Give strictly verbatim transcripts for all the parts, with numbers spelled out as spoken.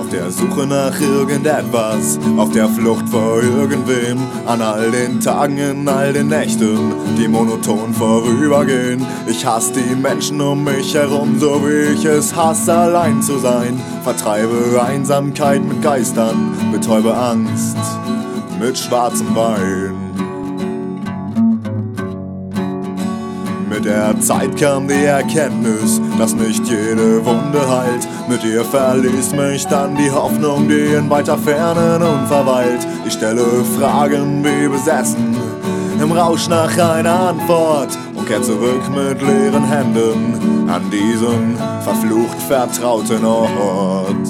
der Suche nach irgendetwas, auf der Flucht vor irgendwem, an all den Tagen, in all den Nächten, die monoton vorübergehen. Ich hasse die Menschen um mich herum, so wie ich es hasse, allein zu sein. Vertreibe Einsamkeit mit Geistern, betäube Angst mit schwarzem Wein. Mit der Zeit kam die Erkenntnis, dass nicht jede Wunde heilt. Mit ihr verließ mich dann die Hoffnung, die in weiter Ferne nun verweilt. Ich stelle Fragen wie besessen, im Rausch nach einer Antwort, und kehr zurück mit leeren Händen an diesen verflucht vertrauten Ort.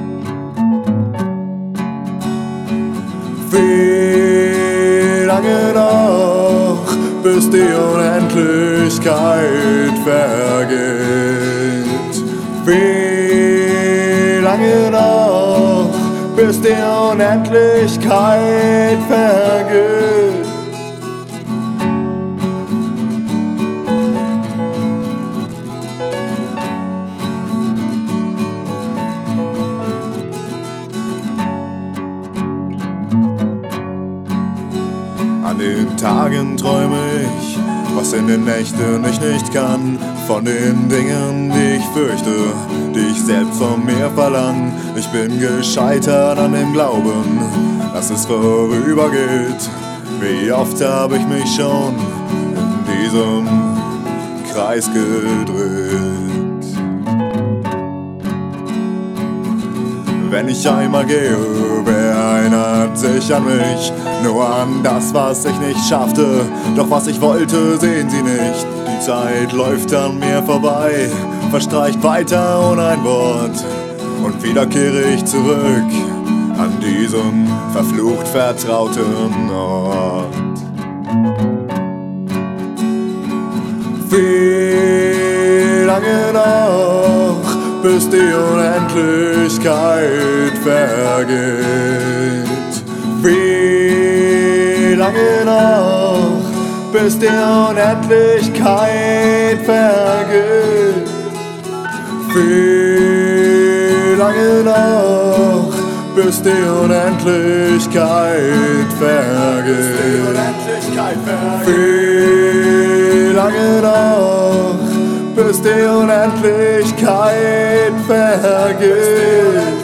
Wie lange noch, bis die Unendlichkeit vergeht? Wie lange noch, bis die Unendlichkeit vergeht? An den Tagen träume ich, was in den Nächten ich nicht kann, von den Dingen, die ich fürchte, die ich selbst von mir verlang. Ich bin gescheitert an dem Glauben, dass es vorübergeht. Wie oft habe ich mich schon in diesem Kreis gedreht. Wenn ich einmal gehe, wer erinnert sich an mich? Nur an das, was ich nicht schaffte, doch was ich wollte, sehen sie nicht. Die Zeit läuft an mir vorbei, verstreicht weiter ohne ein Wort, und wieder kehre ich zurück an diesen verflucht vertrauten Ort. Wie lange noch, bis die Unendlichkeit vergeht? Wie lange noch, bis die Unendlichkeit vergeht? Wie lange noch, bis die Unendlichkeit vergeht? Wie lange noch, bis die Unendlichkeit vergeht?